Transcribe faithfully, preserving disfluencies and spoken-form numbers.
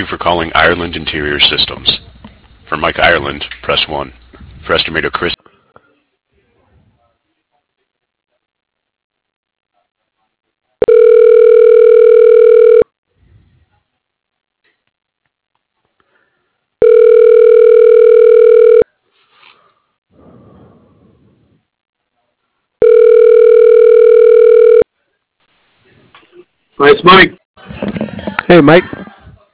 for calling Ireland Interior Systems. For Mike Ireland, press one. For estimator Chris. Hi, it's Mike. Hey, Mike.